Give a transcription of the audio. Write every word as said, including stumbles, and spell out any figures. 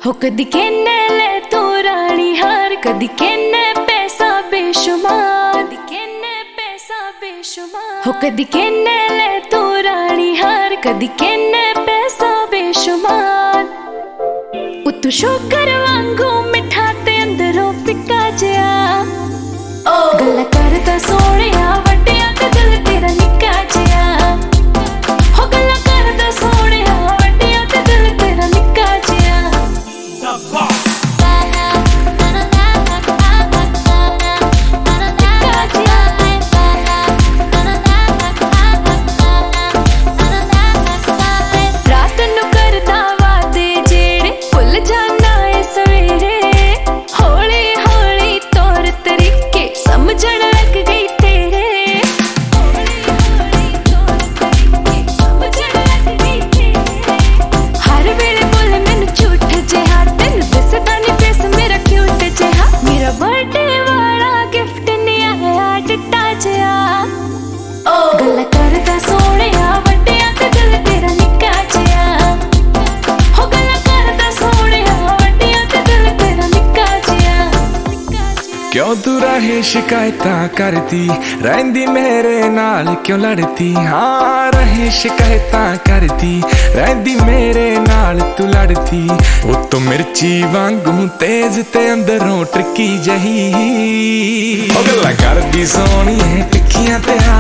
हो कदी कहने ले तू रानी हार, कदी कहने पैसा बेशुमार, कदी कहने पैसा बेशुमार। हो कदी कहने ले तू रानी हार, कदी कहने पैसा बेशुमार। उतू शुकर वांगू मिठा ते अंदरों फिक्का जिया, गल्ला करदा सोहणिया वड्डिया ते दिल तेरा निक्का जिया। हो गल्ला करदा सोहणिया वड्डिया ते दिल तेरा निक्का जिया। रात नूं करदा वादे जेड़े भुल जाना ए सवेरे, हौली हौली तौर तरीके समझण लग गई तेरे, हौली हौली तौर तरीके समझण लग गई तेरे। हर वेले बोले मैनू झूठ जिहा, तैनू दसदा नी फेस मेरा क्यूट जिहा। मेरा बर्थडे वाला गिफ्ट नी आया डिट्टा जिहा, गल्ला करदा सोहणिया वड्डिया ते दिल तेरा निक्का जिहा। हो गल्ला करदा सोहणिया वड्डिया ते दिल तेरा निक्का जिहा, निक्का जिहा। क्यों तू रहे शिकायतां करदी, रहिंदी मेरे नाल क्यों लड़दी। हाँ रहे शिकायतां करदी, रहिंदी मेरे नाल तू लड़दी। उत्तों मिर्ची वांगू तेज ते अंदरों ट्रिकी जही, ओ गल्लां करदी सोहणीए तिखियां ते